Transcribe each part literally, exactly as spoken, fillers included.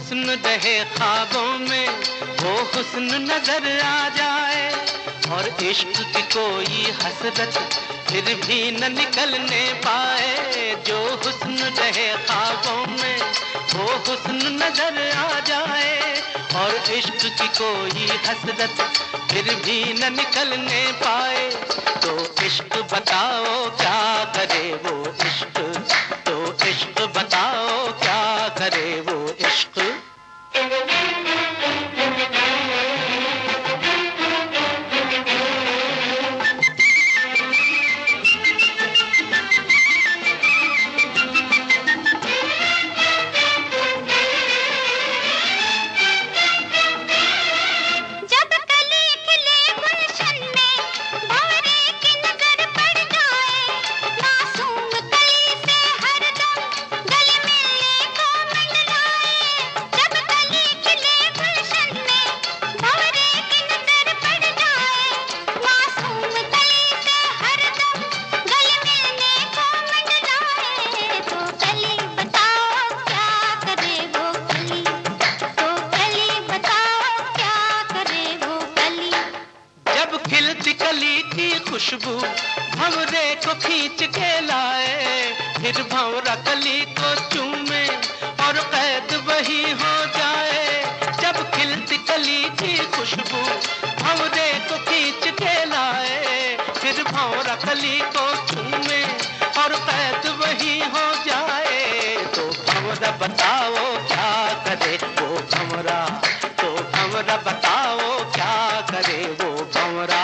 हुस्न रहे ख्वाबों में, वो हुस्न नजर आ जाए, और इश्क की कोई हसरत फिर भी न निकलने पाए। जो हुस्न रहे ख्वाबों में, वो हुस्न नजर आ जाए, और इश्क की कोई हसरत फिर भी न निकलने पाए। तो इश्क बताओ क्या करे वो इश्क, तो इश्क बताओ क्या करे वो इश्क। कली की खुशबू भंवरे को खींच के लाए, फिर भंवरा कली को चूमे और कैद वही हो जाए। जब खिलती कली की खुशबू भंवरे को खींच के लाए, फिर भंवरा कली को चूमे और कैद वही हो जाए। तो भंवरा बताओ क्या करे वो भंवरा, तो भंवरा बताओ क्या करे वो भंवरा।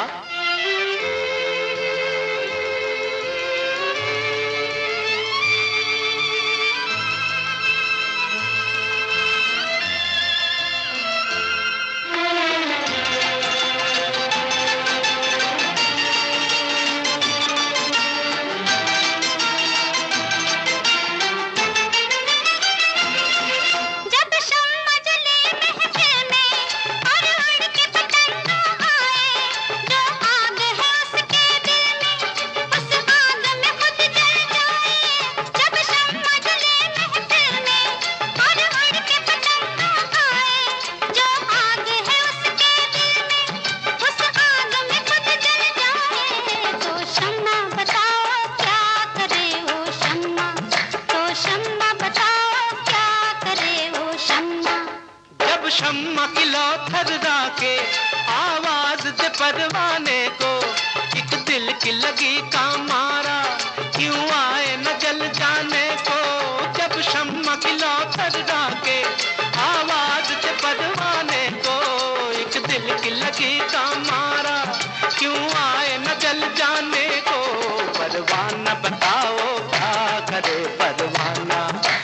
शम्मा की लो थर्रा के आवाज दे परवाने को, एक दिल की लगी का मारा क्यों आए न जल जाने को। जब शम्मा की लो थर्रा के आवाज दे परवाने को, एक दिल की लगी का मारा क्यों आए न जल जाने को। परवाना बताओ क्या करे परवाना।